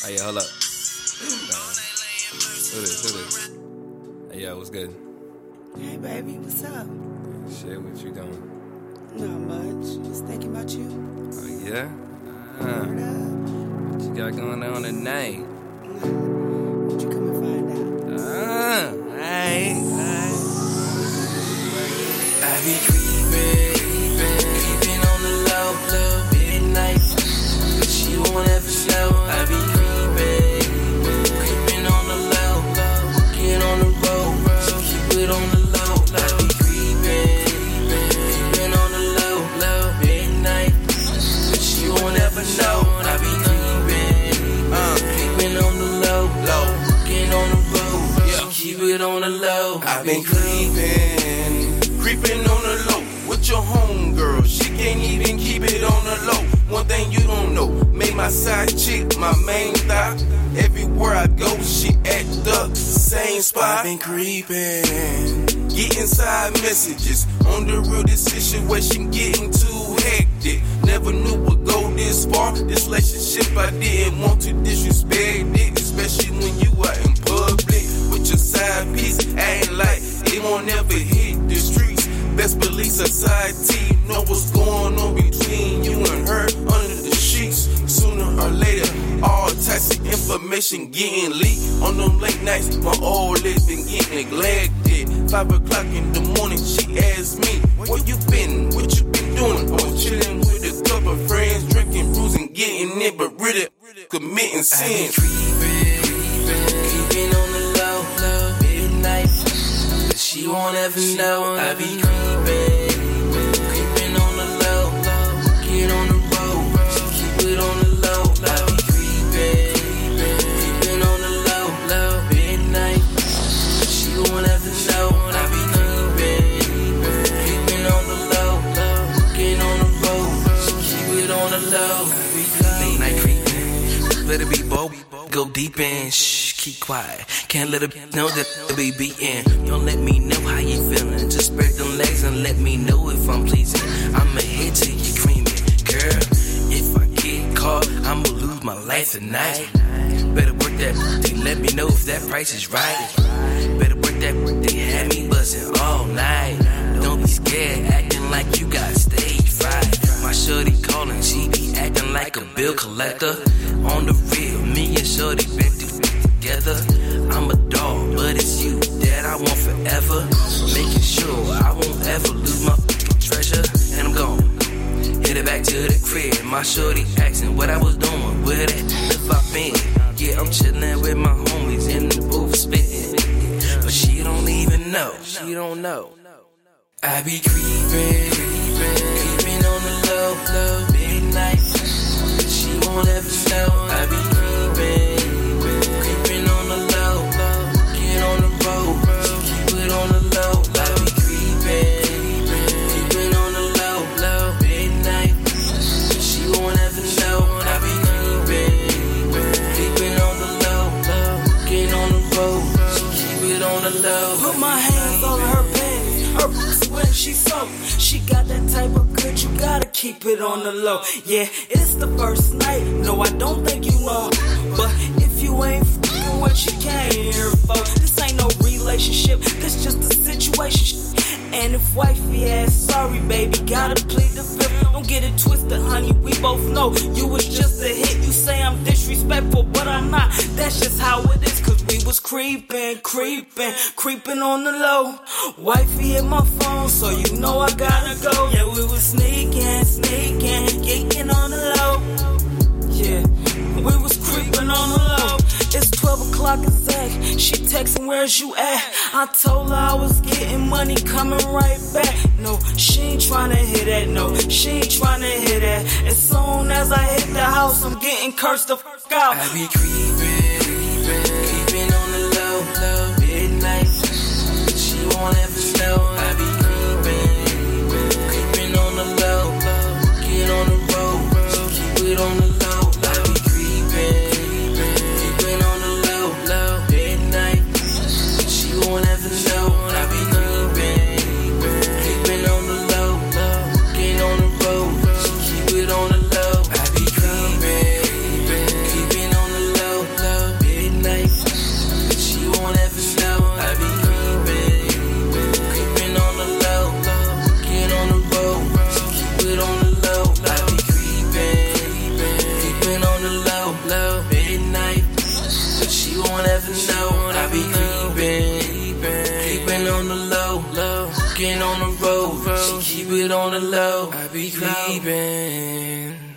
Hey, hold up. Who this? Hey, yo, what's good? Hey, baby, what's up? Shit, what you doing? Not much. Just thinking about you. Oh, yeah? Word up. What you got going on tonight? Won't you come and find out? Alright. I be creeping on the low, midnight, but she won't ever know. I be creeping on the low, get on the road, so keep it on the low. I be creeping on the low, midnight, but she won't ever know. I be creeping on the low, get on the road, so keep it on the low. I've been creeping on the low with your homegirl. She can't even keep it on the low. One thing you don't know, made my side chick my main thought. Everywhere I go, she at the same spot. I've been creeping, getting side messages on the real. This situation getting too hectic. Never knew would go this far. This relationship I didn't want to disrespect it, especially when you are in public with your side piece, acting like it won't ever hit the streets. Best believe society know what's going on between you and her under the sheets. Sooner or later, all types of information getting leaked. On them late nights, my old lady been getting neglected. 5 o'clock in the morning, she asked me, where you been? What you been doing? I was chilling with a couple of friends, drinking, bruising, getting it, but really committing sin. Creeping on the low, midnight, but she won't ever know. I be creeping on the low, get on the road, so keep it on the low. I be creeping on the low, midnight, but she won't ever know. I be creeping on the low, get on the road, so keep it on the low. Late night creeping, better be bold. Go deep in, shh, keep quiet. Can't let her know that I be beaten. Don't let me know how you feeling. Just spread them legs and let me know if I'm pleasing. I'ma hit till you creamy, girl. If I get caught, I'ma lose my life tonight. Better work that, they let me know if that price is right. Better work that, they had me buzzing all night. Don't be scared, acting like you got stage fright. My shorty calling, she be acting like a bill collector. On the real, me and shorty been through together. I'm a dog, but it's you that I want forever. Making sure I won't ever lose my treasure. And I'm gone, headed back to the crib. My shorty asking what I was doing, where that if I been. Yeah, I'm chillin' with my homies in the booth spittin', but she don't even know, she don't know. I be creeping on the low, midnight, but she won't ever know. I be creeping on the low, get on the road, so keep it on the low. I be creeping on the low, midnight, but she won't ever know. I be creeping on the low, get on the road, so keep it on the low. Put my hands on her panties, her pussy when she soaked. She got that type of good, you gotta keep it on the low. Yeah, it's the first night, no, I don't think you know. But if you ain't f***ing what you came here for, this ain't no relationship, this just a situation. And if wifey asks sorry, baby, gotta plead the fifth. Don't get it twisted, honey, we both know you was just a hit. You say I'm disrespectful, but I'm not. That's just how it is, cause we was creeping on the low. Wifey hit my phone, so you know I gotta go. Yeah, we was sneaking, geeking on the low. Yeah, we was creeping on the low. It's 12 o'clock exact. She texting, where's you at? I told her I was getting money, coming right back. No, she ain't tryna hear that. No, she ain't tryna hear that. As soon as I hit the house, I'm getting cursed the fuck out. I be creeping on the low, midnight, but she won't ever know. I be creeping on the low, get on the road, so keep it on the low. I be creeping on the low, midnight, but she won't ever know. I be creeping on the low, get on the road, so keep it on the low. I be creeping on the low. the low, midnight. But she won't ever know. I be creeping on the low, getting on the road. She keep it on the low. I be creeping.